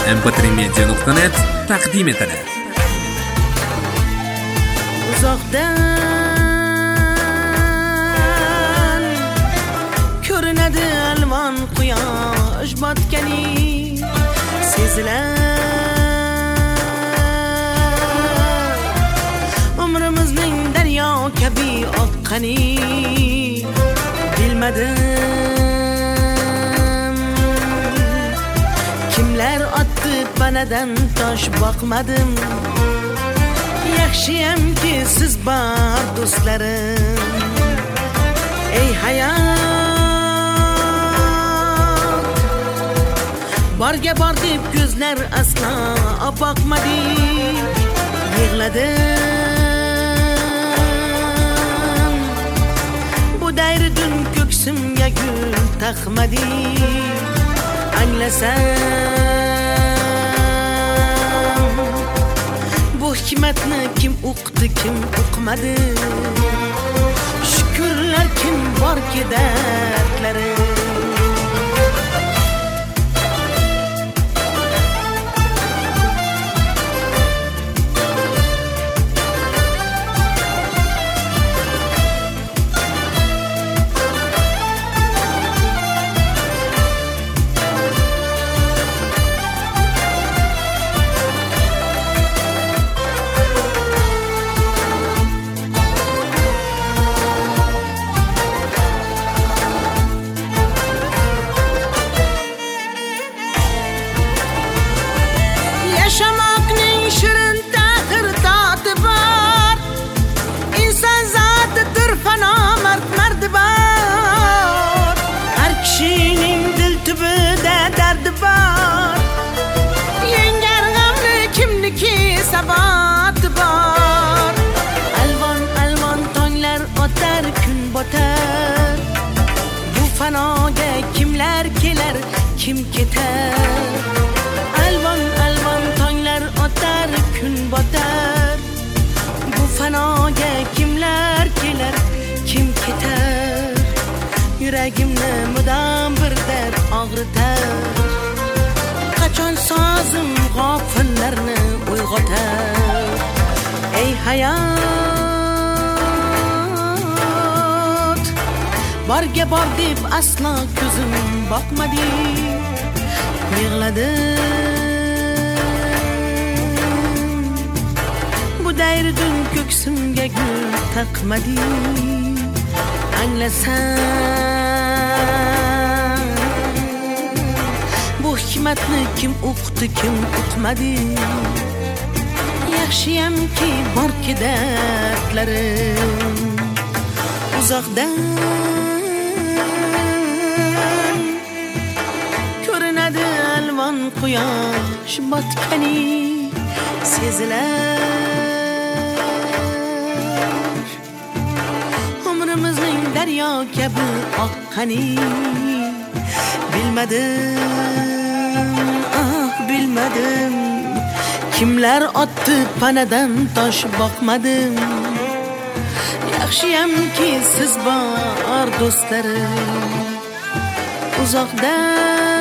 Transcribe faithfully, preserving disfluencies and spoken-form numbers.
em p tri media nuqta net taqdim etadi. Uzoqdan ko'rinadi alvon quyosh botgani sezilar, umrimizning daryo kabi oqqani bilmadim. Kimlar otdi panadan tosh boqmadim. Yaxshiyamki siz bor do'stlarim. Ey hayot, borga bor deb ko'zlar aslo boqmadi. Yig'ladim, bu dayridun ko'ksimga gul taqmadi. Anglasam, bu hikmatni kim o'qdi, kim o'qmadi. Shukrlar kim borki dardlari. Yaşamakning shirin ta'xir toti bor. Inson zotidir fano mard mardi bor. Har kishining dil tubida dardi bor. Yengar g'amni kimniki saboti bor. Alvon alvon tonglar o'tar, kun botar. Bu fanoga kimlar kelar, kim ketar. Alvon alvon tonglar o'tar, kun botar. Bu fanoga kimlar kelar, kim ketar. Yuragimni mudom bir dard og'ritar. Qachon sozim g'ofillarni uyg'otar. Ey hayot, borga bor deb aslo ko'zim boqmadi. Yig'ladim, bu dayridun ko'ksimga gul taqmadi. Anglasam, bu hikmatni kim o'qdi, kim o'qmadi. Yaxshiyamki borki dardlarim. Uzoqdan ko'rinadi alvon quyosh botgani sezilar, umrimizning daryo kabi oqqani bilmadim, ah bilmadim. Kimlar otdi panadan tosh boqmadim. Yaxshiyamki siz bor do'stlarim. Uzoqdan